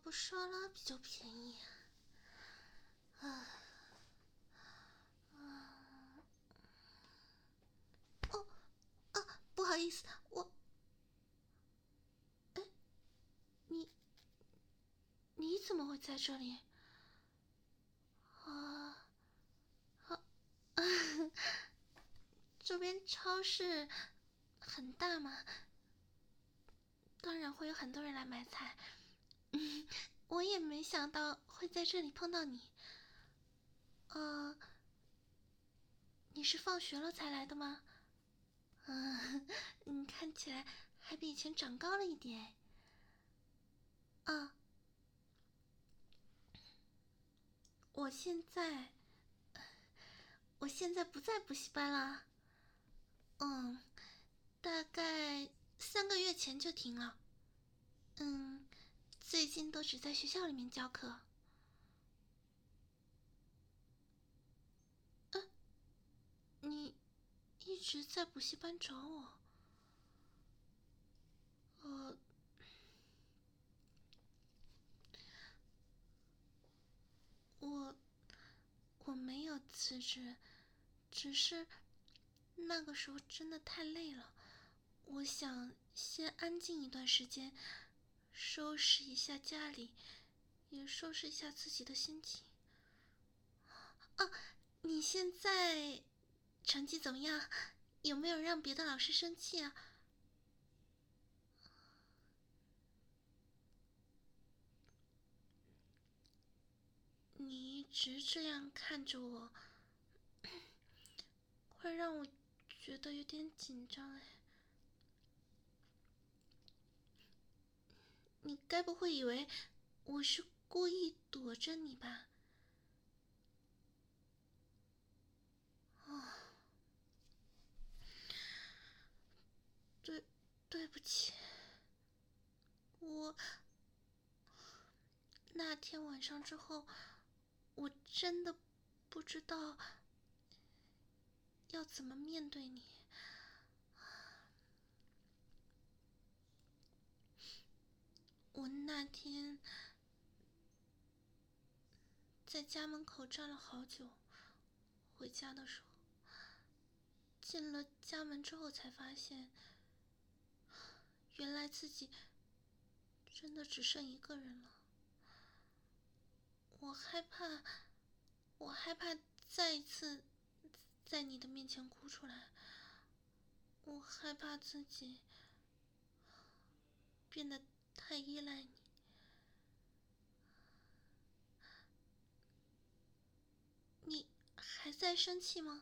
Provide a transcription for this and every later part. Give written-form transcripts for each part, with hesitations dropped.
不说了比较便宜啊。哦啊，不好意思，你你怎么会在这里？啊啊，这边超市很大嘛，当然会有很多人来买菜。我也没想到会在这里碰到你。呃，你是放学了才来的吗？你看起来还比以前长高了一点。啊，我现在我现在不在补习班了。嗯，大概3个月前就停了。嗯，最近都只在学校里面教课。你一直在补习班找我？呃，我我没有辞职，只是那个时候真的太累了，我想先安静一段时间，收拾一下家里，也收拾一下自己的心情。啊，你现在成绩怎么样？有没有让别的老师生气啊？你一直这样看着我，会让我觉得有点紧张哎。你该不会以为我是故意躲着你吧？哦，对，对不起，我那天晚上之后，我真的不知道要怎么面对你。我那天在家门口站了好久，回家的时候，进了家门之后才发现，原来自己真的只剩一个人了。我害怕，我害怕再一次在你的面前哭出来，我害怕自己变得太依赖你。你还在生气吗？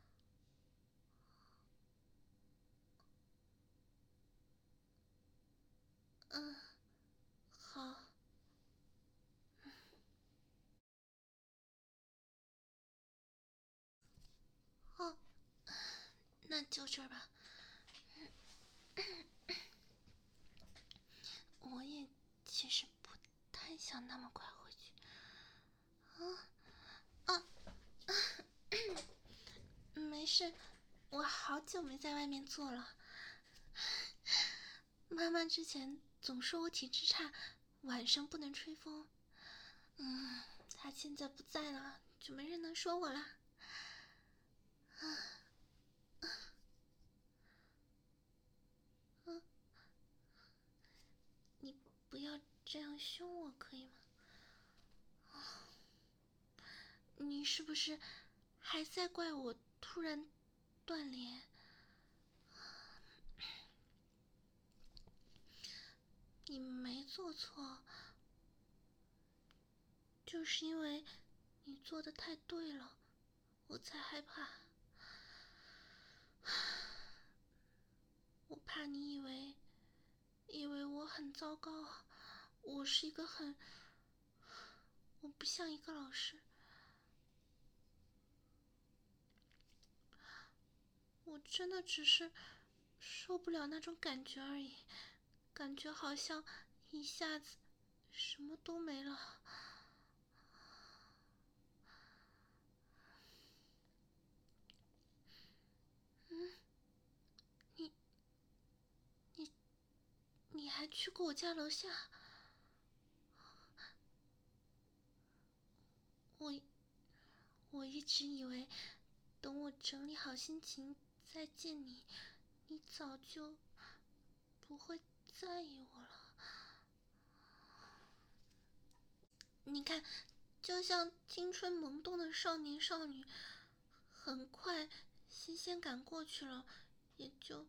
嗯，好。哦，那就这儿吧。我也其实不太想那么快回去。啊啊，没事，我好久没在外面坐了。妈妈之前总说我体质差，晚上不能吹风。她现在不在了，就没人能说我了。你不要这样凶我，可以吗？你是不是还在怪我突然断联？你没做错，就是因为你做的太对了，我才害怕。我怕你以为我很糟糕，我是一个我不像一个老师。我真的只是受不了那种感觉而已，感觉好像一下子什么都没了。你你你还去过我家楼下？ 直以为等我整理好心情再见你，你早就不会在意我了。你看，就像青春萌动的少年少女，很快新鲜感过去了，也就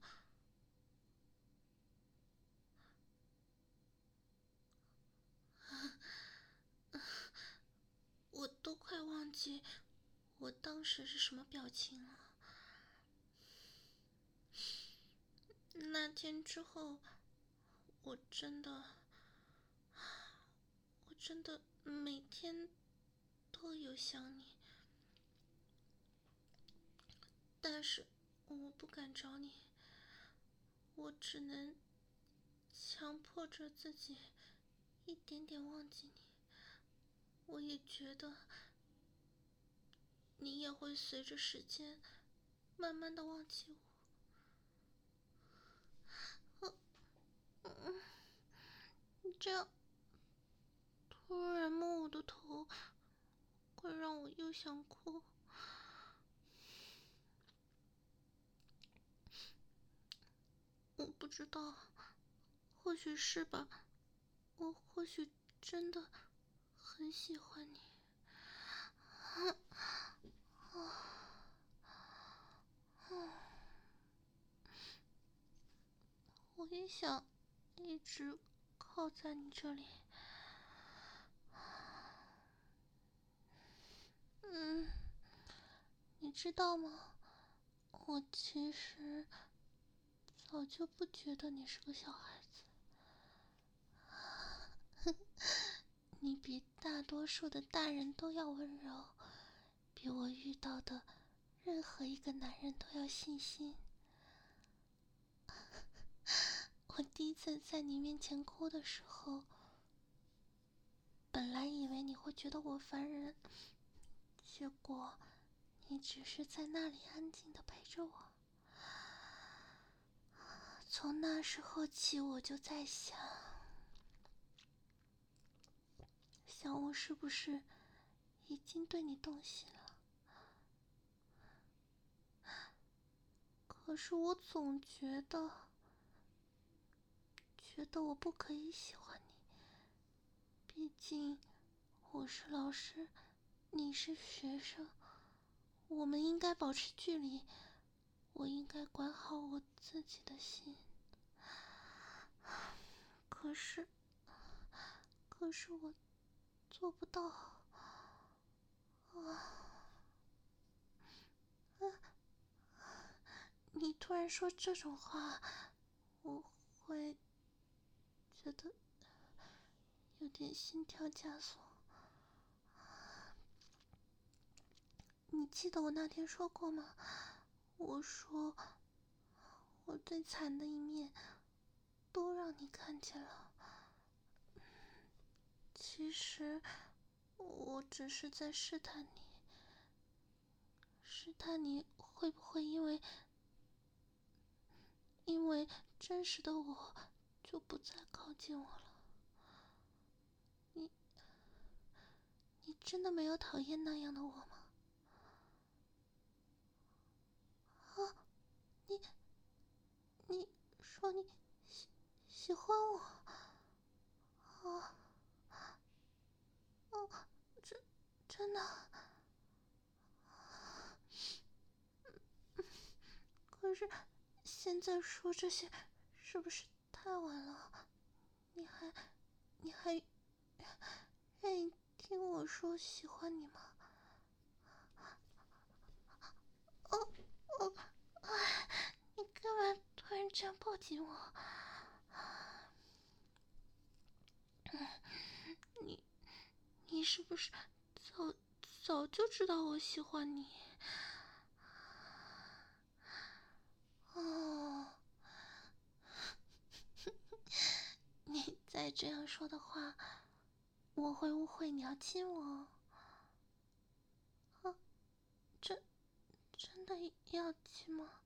我都快忘记我当时是什么表情了。那天之后，我真的每天都有想你，但是我不敢找你，我只能强迫着自己一点点忘记你。我也觉得你也会随着时间慢慢的忘记我。你这样突然摸我的头，会让我又想哭。我不知道，或许是吧，我或许真的很喜欢你。我也想一直靠在你这里。你知道吗？我其实早就不觉得你是个小孩子，你比大多数的大人都要温柔，比我遇到的任何一个男人都要细心。我第一次在你面前哭的时候，本来以为你会觉得我烦人，结果你只是在那里安静地陪着我。从那时候起，我就在想我是不是已经对你动心了？可是我总觉得我不可以喜欢你，毕竟我是老师，你是学生，我们应该保持距离，我应该管好我自己的心。可是我做不到。你突然说这种话，我会觉得有点心跳加速。你记得我那天说过吗？我说我最惨的一面都让你看见了。其实我只是在试探你会不会因为真实的我就不再靠近我了。你真的没有讨厌那样的我吗？你说你喜欢我？真的？可是现在说这些是不是太晚了？你还愿意听我说喜欢你吗？你干嘛突然这样抱紧我？你是不是早就知道我喜欢你？哦，你再这样说的话，我会误会你要亲我。真的要亲吗？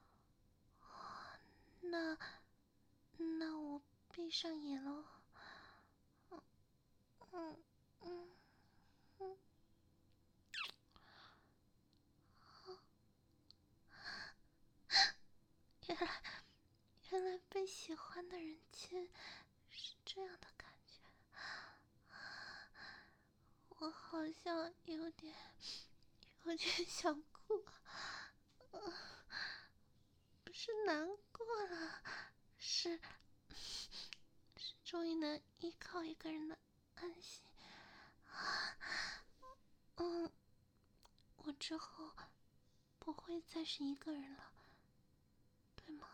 那我闭上眼了。嗯嗯嗯。 欢的人亲，是这样的感觉。我好像有点想哭，不是难过了，是终于能依靠一个人的安心。我之后不会再是一个人了，对吗？